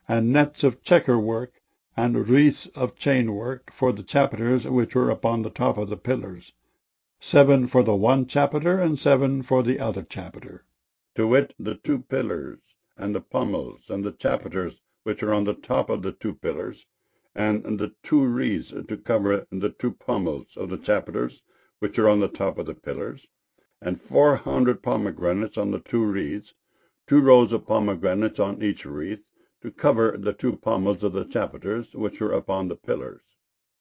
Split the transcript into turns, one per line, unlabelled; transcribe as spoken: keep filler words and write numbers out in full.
and nets of checker work, and wreaths of chain work for the chapiters which were upon the top of the pillars, seven for the one chapiter, and seven for the other chapiter; to wit, the two pillars, and the pommels, and the chapiters which are on the top of the two pillars, and the two wreaths to cover the two pommels of the chapiters which are on the top of the pillars, and four hundred pomegranates on the two wreaths, two rows of pomegranates on each wreath, to cover the two pommels of the chapiters which were upon the pillars.